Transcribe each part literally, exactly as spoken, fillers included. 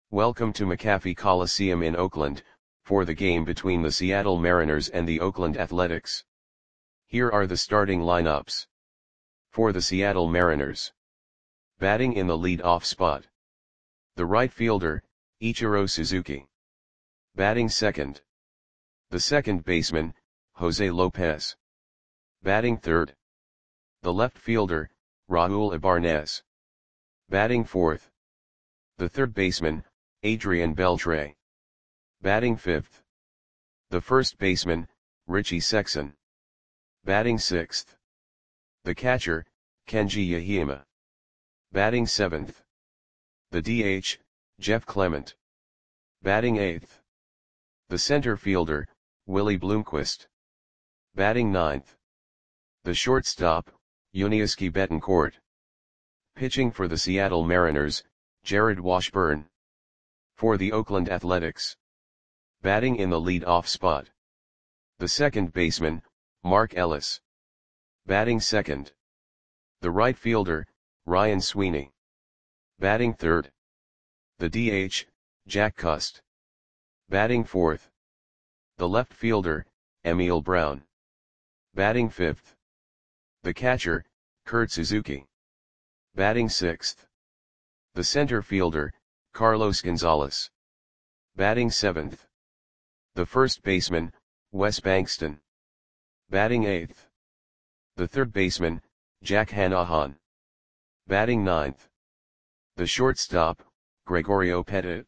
Welcome to McAfee Coliseum in Oakland, for the game between the Seattle Mariners and the Oakland Athletics. Here are the starting lineups. For the Seattle Mariners. Batting in the lead-off spot. The right fielder, Ichiro Suzuki. Batting second. The second baseman, Jose Lopez. Batting third. The left fielder, Raul Ibarnez. Batting fourth. The third baseman, Adrian Beltre. Batting fifth. The first baseman, Richie Sexson. Batting sixth. The catcher, Kenji Yahima. Batting seventh. The D H, Jeff Clement. Batting eighth. The center fielder, Willie Bloomquist. Batting ninth. The shortstop, Yuniesky Betancourt. Pitching for the Seattle Mariners, Jared Washburn. For the Oakland Athletics. Batting in the lead-off spot. The second baseman, Mark Ellis. Batting second. The right fielder, Ryan Sweeney. Batting third. The D H, Jack Cust. Batting fourth. The left fielder, Emil Brown. Batting fifth. The catcher, Kurt Suzuki. Batting sixth. The center fielder, Carlos Gonzalez. Batting seventh. The first baseman, Wes Bankston. Batting eighth. The third baseman, Jack Hanahan. Batting ninth. The shortstop, Gregorio Petit.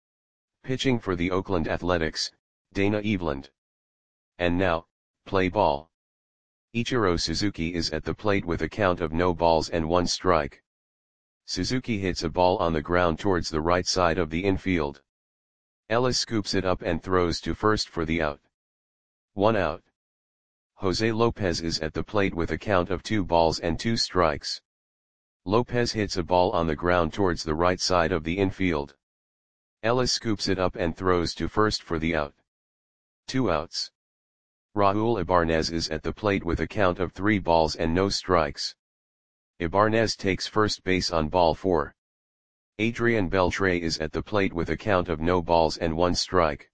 Pitching for the Oakland Athletics, Dana Eveland. And now, play ball. Ichiro Suzuki is at the plate with a count of no balls and one strike. Suzuki hits a ball on the ground towards the right side of the infield. Ellis scoops it up and throws to first for the out. One out. Jose Lopez is at the plate with a count of two balls and two strikes. Lopez hits a ball on the ground towards the right side of the infield. Ellis scoops it up and throws to first for the out. Two outs. Raul Ibarnez is at the plate with a count of three balls and no strikes. Ibarnez takes first base on ball four. Adrian Beltre is at the plate with a count of no balls and one strike.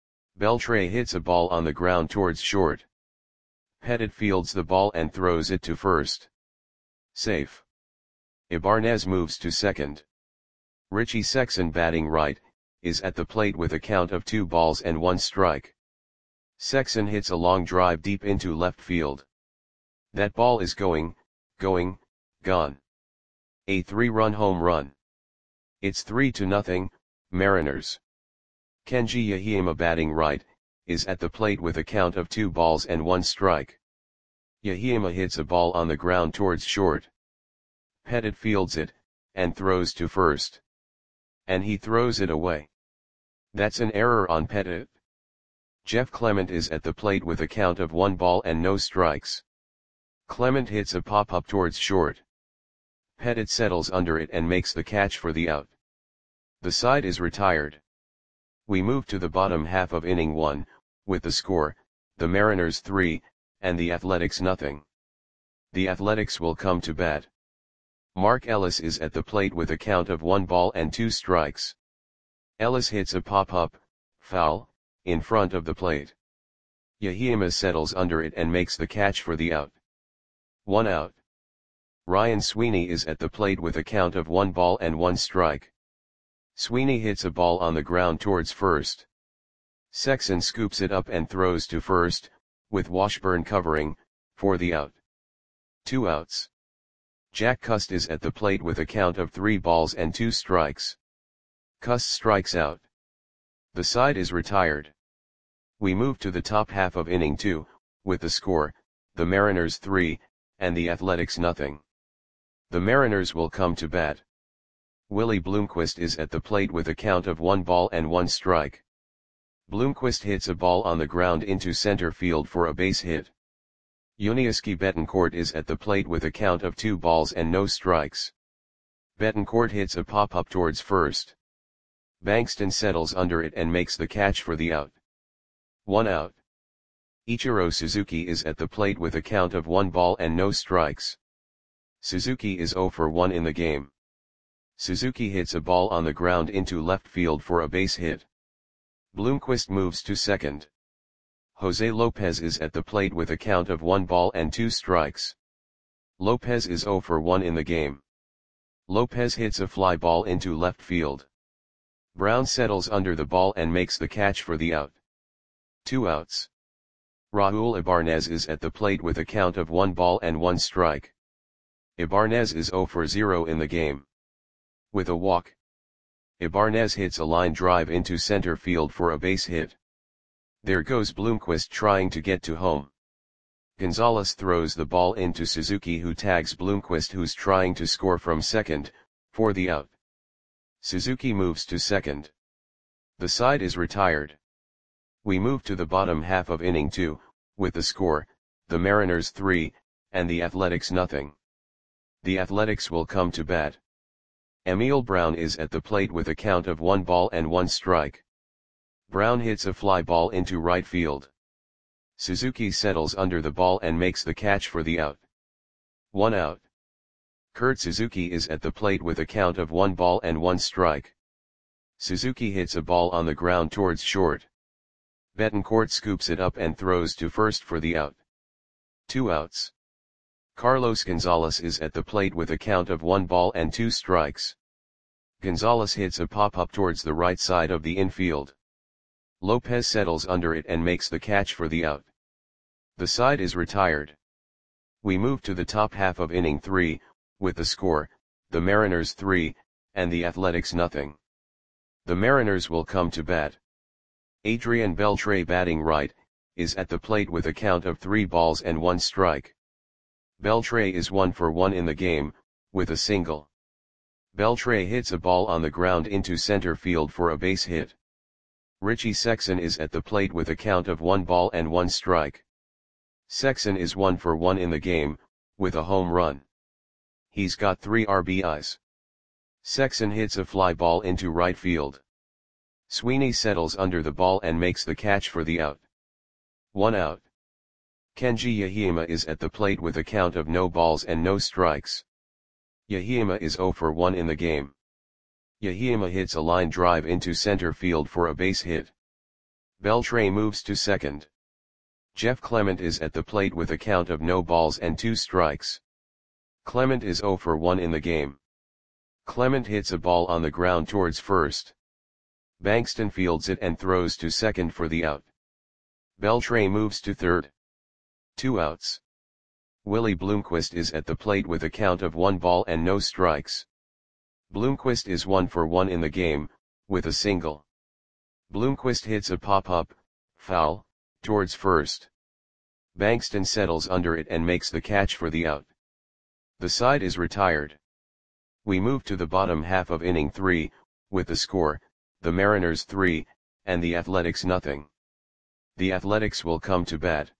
Beltre hits a ball on the ground towards short. Petit fields the ball and throws it to first. Safe. Ibarnez moves to second. Richie Sexson, batting right, is at the plate with a count of two balls and one strike. Sexson hits a long drive deep into left field. That ball is going, going, gone. A three-run home run. It's three to nothing, Mariners. Kenji Yahima, batting right, is at the plate with a count of two balls and one strike. Yahima hits a ball on the ground towards short. Petit fields it, and throws to first. And he throws it away. That's an error on Petit. Jeff Clement is at the plate with a count of one ball and no strikes. Clement hits a pop-up towards short. Petit settles under it and makes the catch for the out. The side is retired. We move to the bottom half of inning one, with the score, the Mariners three, and the Athletics nothing. The Athletics will come to bat. Mark Ellis is at the plate with a count of one ball and two strikes. Ellis hits a pop-up, foul, in front of the plate. Yahima settles under it and makes the catch for the out. One out. Ryan Sweeney is at the plate with a count of one ball and one strike. Sweeney hits a ball on the ground towards first. Sexson scoops it up and throws to first, with Washburn covering, for the out. Two outs. Jack Cust is at the plate with a count of three balls and two strikes. Cust strikes out. The side is retired. We move to the top half of inning two, with the score, the Mariners three, and the Athletics nothing. The Mariners will come to bat. Willie Bloomquist is at the plate with a count of one ball and one strike. Bloomquist hits a ball on the ground into center field for a base hit. Yuniesky Betancourt is at the plate with a count of two balls and no strikes. Betancourt hits a pop-up towards first. Bankston settles under it and makes the catch for the out. One out. Ichiro Suzuki is at the plate with a count of one ball and no strikes. Suzuki is zero for one in the game. Suzuki hits a ball on the ground into left field for a base hit. Bloomquist moves to second. Jose Lopez is at the plate with a count of one ball and two strikes. Lopez is zero for one in the game. Lopez hits a fly ball into left field. Brown settles under the ball and makes the catch for the out. Two outs. Raul Ibanez is at the plate with a count of one ball and one strike. Ibanez is zero for zero in the game. With a walk, Ibanez hits a line drive into center field for a base hit. There goes Bloomquist trying to get to home. Gonzalez throws the ball into Suzuki, who tags Bloomquist, who's trying to score from second, for the out. Suzuki moves to second. The side is retired. We move to the bottom half of inning two, with the score, the Mariners three, and the Athletics nothing. The Athletics will come to bat. Emil Brown is at the plate with a count of one ball and one strike. Brown hits a fly ball into right field. Suzuki settles under the ball and makes the catch for the out. One out. Kurt Suzuki is at the plate with a count of one ball and one strike. Suzuki hits a ball on the ground towards short. Betancourt scoops it up and throws to first for the out. Two outs. Carlos Gonzalez is at the plate with a count of one ball and two strikes. Gonzalez hits a pop-up towards the right side of the infield. Lopez settles under it and makes the catch for the out. The side is retired. We move to the top half of inning three, with the score, the Mariners three, and the Athletics nothing. The Mariners will come to bat. Adrian Beltre, batting right, is at the plate with a count of three balls and one strike. Beltre is one for one in the game, with a single. Beltre hits a ball on the ground into center field for a base hit. Richie Sexson is at the plate with a count of one ball and one strike. Sexson is one for one in the game, with a home run. He's got three R B Is. Sexson hits a fly ball into right field. Sweeney settles under the ball and makes the catch for the out. One out. Kenji Yahima is at the plate with a count of no balls and no strikes. Yahima is zero for one in the game. Yahima hits a line drive into center field for a base hit. Beltre moves to second. Jeff Clement is at the plate with a count of no balls and two strikes. Clement is zero for one in the game. Clement hits a ball on the ground towards first. Bankston fields it and throws to second for the out. Beltre moves to third. Two outs. Willie Bloomquist is at the plate with a count of one ball and no strikes. Bloomquist is one for one in the game, with a single. Bloomquist hits a pop-up, foul, towards first. Bankston settles under it and makes the catch for the out. The side is retired. We move to the bottom half of inning three, with the score, the Mariners three, and the Athletics nothing. The Athletics will come to bat.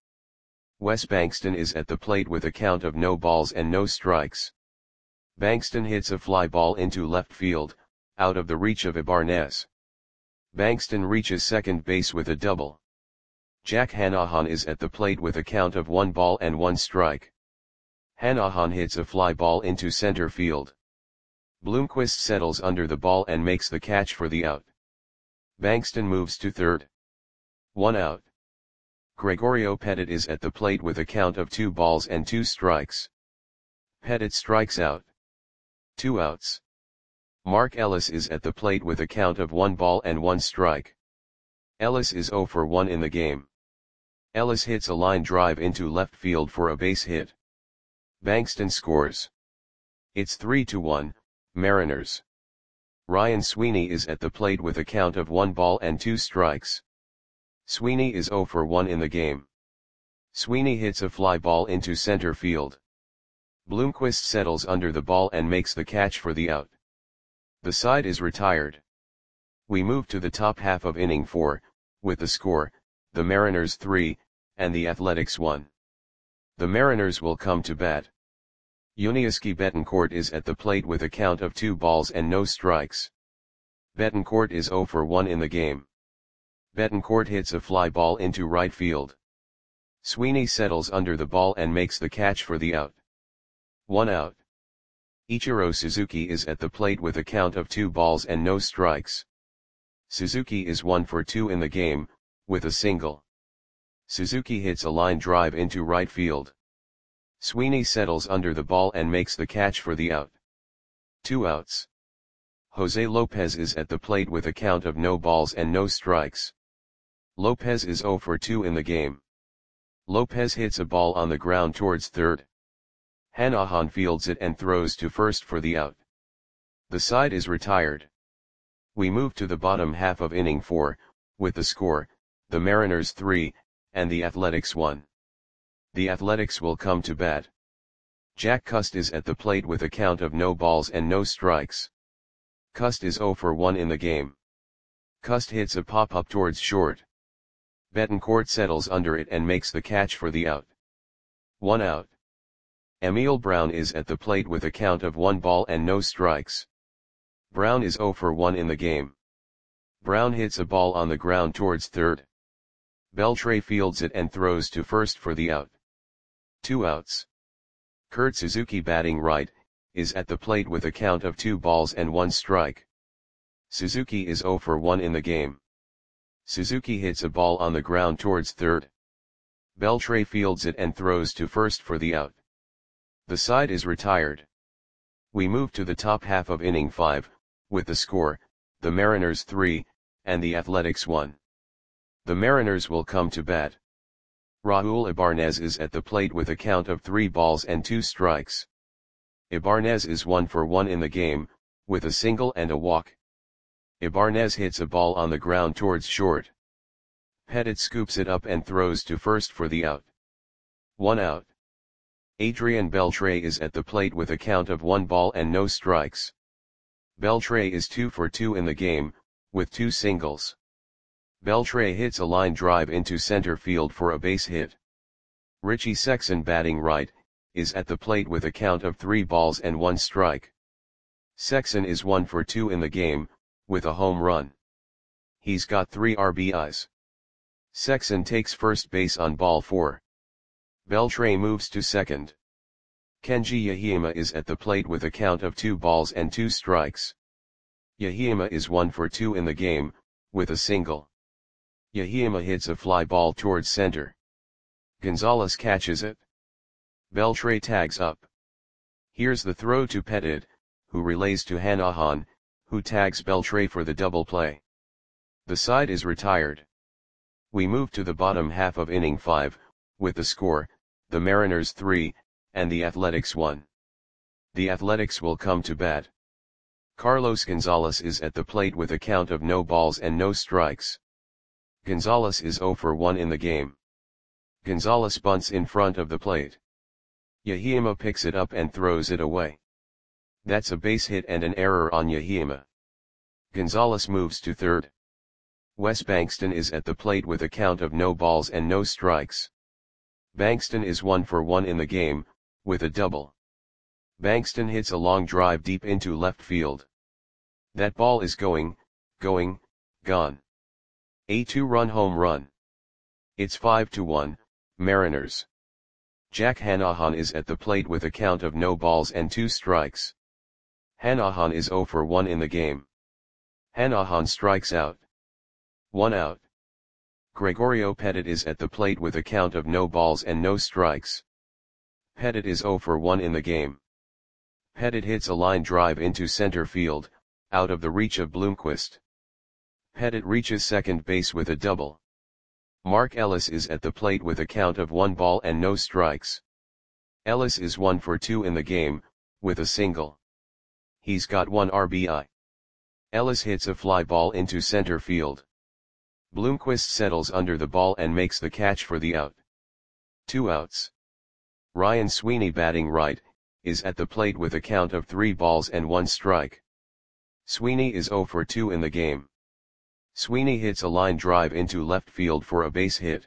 Wes Bankston is at the plate with a count of no balls and no strikes. Bankston hits a fly ball into left field, out of the reach of Ibanez. Bankston reaches second base with a double. Jack Hanahan is at the plate with a count of one ball and one strike. Hanahan hits a fly ball into center field. Bloomquist settles under the ball and makes the catch for the out. Bankston moves to third. One out. Gregorio Petit is at the plate with a count of two balls and two strikes. Petit strikes out. Two outs. Mark Ellis is at the plate with a count of one ball and one strike. Ellis is zero for one in the game. Ellis hits a line drive into left field for a base hit. Bankston scores. It's three to one, Mariners. Ryan Sweeney is at the plate with a count of one ball and two strikes. Sweeney is zero for one in the game. Sweeney hits a fly ball into center field. Bloomquist settles under the ball and makes the catch for the out. The side is retired. We move to the top half of inning four, with the score, the Mariners three, and the Athletics one. The Mariners will come to bat. Yuniesky Betancourt is at the plate with a count of two balls and no strikes. Betancourt is zero for one in the game. Betancourt hits a fly ball into right field. Sweeney settles under the ball and makes the catch for the out. One out. Ichiro Suzuki is at the plate with a count of two balls and no strikes. Suzuki is one for two in the game, with a single. Suzuki hits a line drive into right field. Sweeney settles under the ball and makes the catch for the out. Two outs. Jose Lopez is at the plate with a count of no balls and no strikes. Lopez is zero for two in the game. Lopez hits a ball on the ground towards third. Hanahan fields it and throws to first for the out. The side is retired. We move to the bottom half of inning four, with the score, the Mariners three, and the Athletics one. The Athletics will come to bat. Jack Cust is at the plate with a count of no balls and no strikes. Cust is zero for one in the game. Cust hits a pop-up towards short. Betancourt settles under it and makes the catch for the out. One out. Emil Brown is at the plate with a count of one ball and no strikes. Brown is zero for one in the game. Brown hits a ball on the ground towards third. Beltre fields it and throws to first for the out. Two outs. Kurt Suzuki, batting right, is at the plate with a count of two balls and one strike. Suzuki is zero for one in the game. Suzuki hits a ball on the ground towards third. Beltre fields it and throws to first for the out. The side is retired. We move to the top half of inning five, with the score, the Mariners three, and the Athletics one. The Mariners will come to bat. Raul Ibanez is at the plate with a count of three balls and two strikes. Ibanez is one for one in the game, with a single and a walk. Ibanez hits a ball on the ground towards short. Pettit scoops it up and throws to first for the out. One out. Adrian Beltre is at the plate with a count of one ball and no strikes. Beltre is two for two in the game, with two singles. Beltre hits a line drive into center field for a base hit. Richie Sexson, batting right, is at the plate with a count of three balls and one strike. Sexson is one for two in the game, with a home run. He's got three R B Is. Sexson takes first base on ball four. Beltre moves to second. Kenji Yahima is at the plate with a count of two balls and two strikes. Yahima is one for two in the game, with a single. Yahima hits a fly ball towards center. Gonzalez catches it. Beltre tags up. Here's the throw to Pettit, who relays to Hanahan, who tags Beltre for the double play. The side is retired. We move to the bottom half of inning five, with the score, the Mariners three, and the Athletics one. The Athletics will come to bat. Carlos Gonzalez is at the plate with a count of no balls and no strikes. Gonzalez is zero for one in the game. Gonzalez bunts in front of the plate. Yahima picks it up and throws it away. That's a base hit and an error on Yahima. Gonzalez moves to third. Wes Bankston is at the plate with a count of no balls and no strikes. Bankston is one for one in the game, with a double. Bankston hits a long drive deep into left field. That ball is going, going, gone. A two-run home run. It's five to one, Mariners. Jack Hanahan is at the plate with a count of no balls and two strikes. Hanahan is zero for one in the game. Hanahan strikes out. One out. Gregorio Pettit is at the plate with a count of no balls and no strikes. Pettit is zero for one in the game. Pettit hits a line drive into center field, out of the reach of Bloomquist. Pettit reaches second base with a double. Mark Ellis is at the plate with a count of one ball and no strikes. Ellis is one for two in the game, with a single. He's got one R B I. Ellis hits a fly ball into center field. Bloomquist settles under the ball and makes the catch for the out. Two outs. Ryan Sweeney, batting right, is at the plate with a count of three balls and one strike. Sweeney is zero for two in the game. Sweeney hits a line drive into left field for a base hit.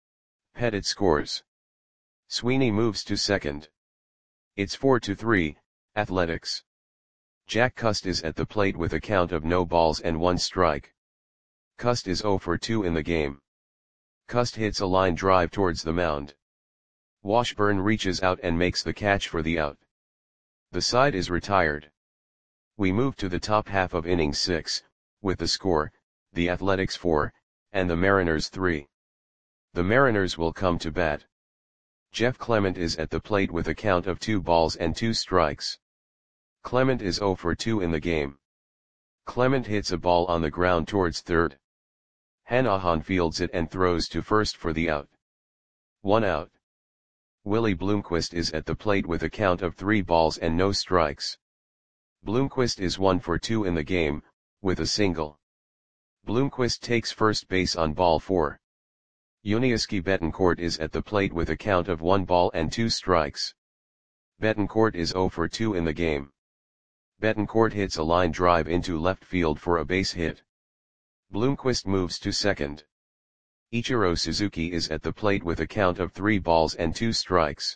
Pettit scores. Sweeney moves to second. It's four to three, Athletics. Jack Cust is at the plate with a count of no balls and one strike. Cust is zero for two in the game. Cust hits a line drive towards the mound. Washburn reaches out and makes the catch for the out. The side is retired. We move to the top half of inning six, with the score, the Athletics four, and the Mariners three. The Mariners will come to bat. Jeff Clement is at the plate with a count of two balls and two strikes. Clement is zero for two in the game. Clement hits a ball on the ground towards third. Hanahan fields it and throws to first for the out. One out. Willie Bloomquist is at the plate with a count of three balls and no strikes. Bloomquist is one for two in the game, with a single. Bloomquist takes first base on ball four. Yuniesky Betancourt is at the plate with a count of one ball and two strikes. Betancourt is zero for two in the game. Betancourt hits a line drive into left field for a base hit. Bloomquist moves to second. Ichiro Suzuki is at the plate with a count of three balls and two strikes.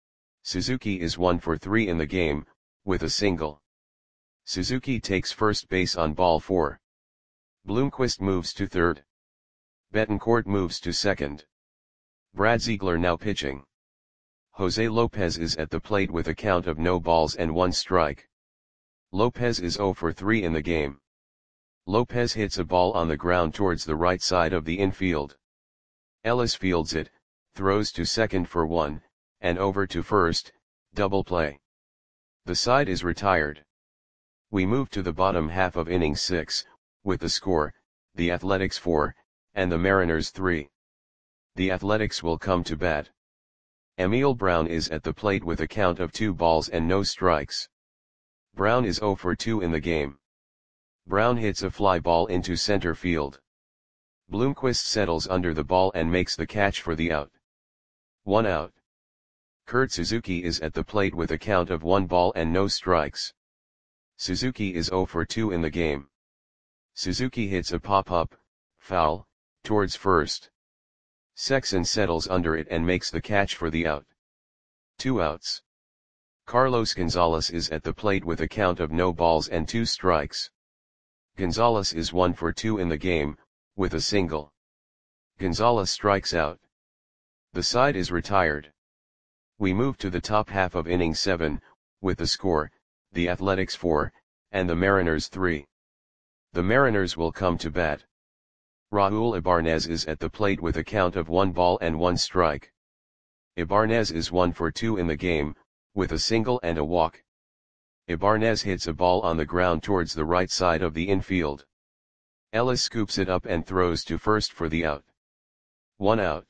Suzuki is one for three in the game, with a single. Suzuki takes first base on ball four. Bloomquist moves to third. Betancourt moves to second. Brad Ziegler now pitching. Jose Lopez is at the plate with a count of no balls and one strike. Lopez is zero for three in the game. Lopez hits a ball on the ground towards the right side of the infield. Ellis fields it, throws to second for one, and over to first, double play. The side is retired. We move to the bottom half of inning six, with the score, the Athletics four, and the Mariners three. The Athletics will come to bat. Emil Brown is at the plate with a count of two balls and no strikes. Brown is zero for two in the game. Brown hits a fly ball into center field. Bloomquist settles under the ball and makes the catch for the out. One out. Kurt Suzuki is at the plate with a count of one ball and no strikes. Suzuki is zero for two in the game. Suzuki hits a pop-up, foul, towards first. Sexson settles under it and makes the catch for the out. Two outs. Carlos Gonzalez is at the plate with a count of no balls and two strikes. Gonzalez is one for two in the game, with a single. Gonzalez strikes out. The side is retired. We move to the top half of inning seven, with the score, the Athletics four, and the Mariners three. The Mariners will come to bat. Raul Ibanez is at the plate with a count of one ball and one strike. Ibanez is one for two in the game, with a single and a walk. Ibanez hits a ball on the ground towards the right side of the infield. Ellis scoops it up and throws to first for the out. One out.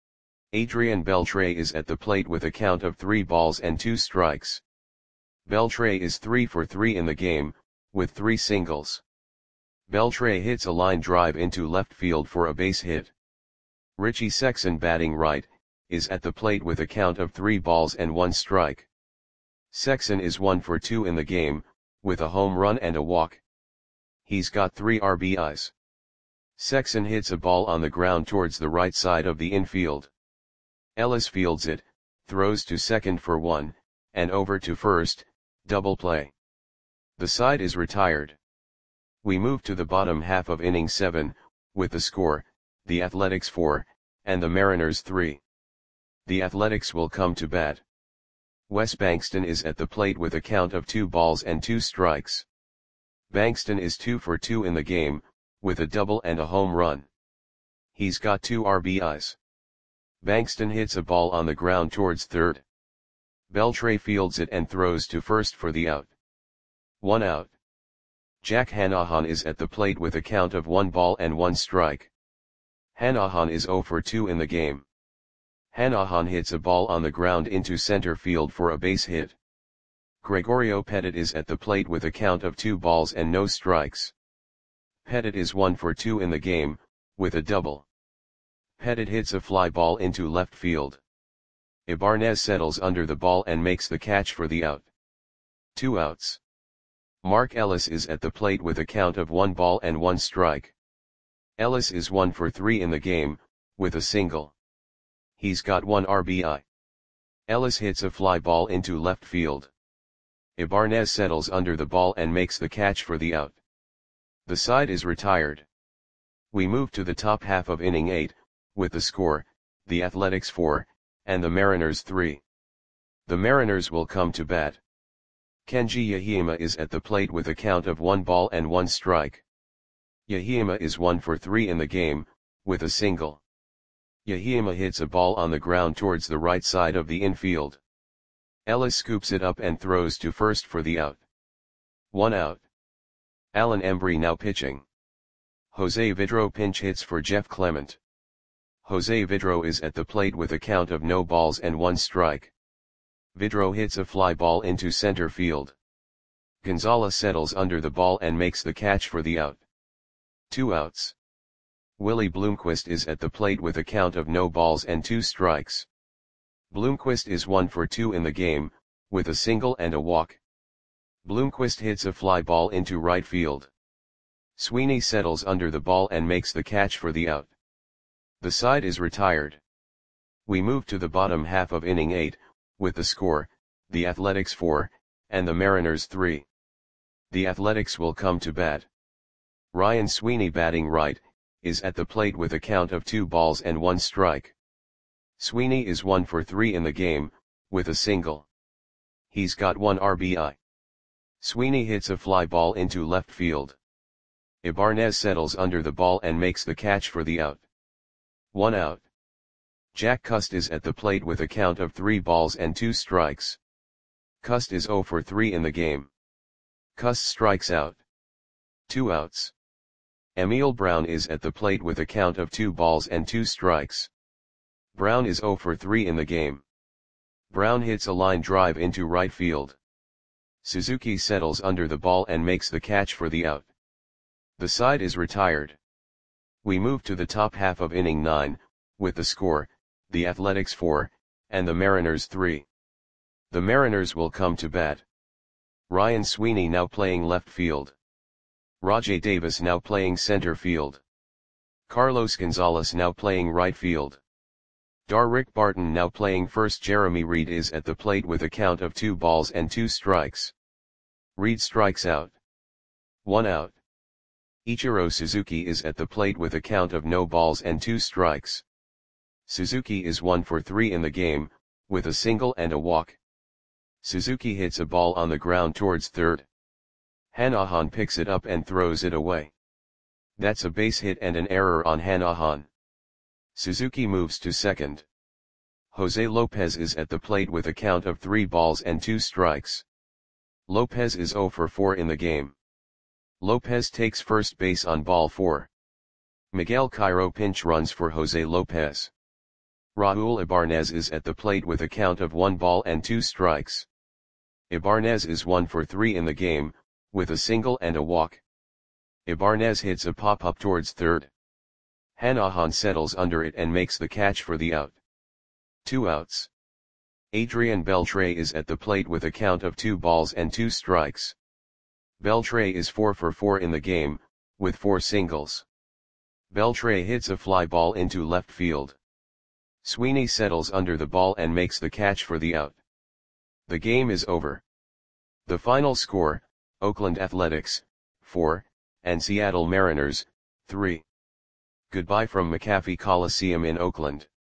Adrian Beltre is at the plate with a count of three balls and two strikes. Beltre is three for three in the game, with three singles. Beltre hits a line drive into left field for a base hit. Richie Sexson, batting right, is at the plate with a count of three balls and one strike. Sexson is one for two in the game, with a home run and a walk. He's got three R B Is. Sexson hits a ball on the ground towards the right side of the infield. Ellis fields it, throws to second for one, and over to first, double play. The side is retired. We move to the bottom half of inning seven, with the score, the Athletics four, and the Mariners three. The Athletics will come to bat. Wes Bankston is at the plate with a count of two balls and two strikes. Bankston is two for two in the game, with a double and a home run. He's got two R B Is. Bankston hits a ball on the ground towards third. Beltre fields it and throws to first for the out. One out. Jack Hanahan is at the plate with a count of one ball and one strike. Hanahan is zero for two in the game. Hanahan hits a ball on the ground into center field for a base hit. Gregorio Petit is at the plate with a count of two balls and no strikes. Petit is one for two in the game, with a double. Petit hits a fly ball into left field. Ibanez settles under the ball and makes the catch for the out. Two outs. Mark Ellis is at the plate with a count of one ball and one strike. Ellis is one for three in the game, with a single. He's got one R B I. Ellis hits a fly ball into left field. Ibanez settles under the ball and makes the catch for the out. The side is retired. We move to the top half of inning eight, with the score, the Athletics four, and the Mariners three. The Mariners will come to bat. Kenji Yahima is at the plate with a count of one ball and one strike. Yahima is one for three in the game, with a single. Yahima hits a ball on the ground towards the right side of the infield. Ellis scoops it up and throws to first for the out. One out. Alan Embry now pitching. Jose Vidro pinch hits for Jeff Clement. Jose Vidro is at the plate with a count of no balls and one strike. Vidro hits a fly ball into center field. Gonzalez settles under the ball and makes the catch for the out. Two outs. Willie Bloomquist is at the plate with a count of no balls and two strikes. Bloomquist is one for two in the game, with a single and a walk. Bloomquist hits a fly ball into right field. Sweeney settles under the ball and makes the catch for the out. The side is retired. We move to the bottom half of inning eight, with the score, the Athletics four, and the Mariners three. The Athletics will come to bat. Ryan Sweeney, batting right, is at the plate with a count of two balls and one strike. Sweeney is one for three in the game, with a single. He's got one R B I. Sweeney hits a fly ball into left field. Ibanez settles under the ball and makes the catch for the out. One out. Jack Cust is at the plate with a count of three balls and two strikes. Cust is zero for three in the game. Cust strikes out. Two outs. Emil Brown is at the plate with a count of two balls and two strikes. Brown is zero for three in the game. Brown hits a line drive into right field. Suzuki settles under the ball and makes the catch for the out. The side is retired. We move to the top half of inning nine, with the score, the Athletics four, and the Mariners three. The Mariners will come to bat. Ryan Sweeney now playing left field. Rajai Davis now playing center field. Carlos Gonzalez now playing right field. Darrick Barton now playing first. Jeremy Reed is at the plate with a count of two balls and two strikes. Reed strikes out. One out. Ichiro Suzuki is at the plate with a count of no balls and two strikes. Suzuki is one for three in the game, with a single and a walk. Suzuki hits a ball on the ground towards third. Hanahan picks it up and throws it away. That's a base hit and an error on Hanahan. Suzuki moves to second. Jose Lopez is at the plate with a count of three balls and two strikes. Lopez is zero for four in the game. Lopez takes first base on ball four. Miguel Cairo pinch runs for Jose Lopez. Raul Ibanez is at the plate with a count of one ball and two strikes. Ibanez is one for three in the game, with a single and a walk. Ibanez hits a pop-up towards third. Hanahan settles under it and makes the catch for the out. Two outs. Adrian Beltre is at the plate with a count of two balls and two strikes. Beltre is four for four in the game, with four singles. Beltre hits a fly ball into left field. Sweeney settles under the ball and makes the catch for the out. The game is over. The final score, Oakland Athletics, four, and Seattle Mariners, three. Goodbye from McAfee Coliseum in Oakland.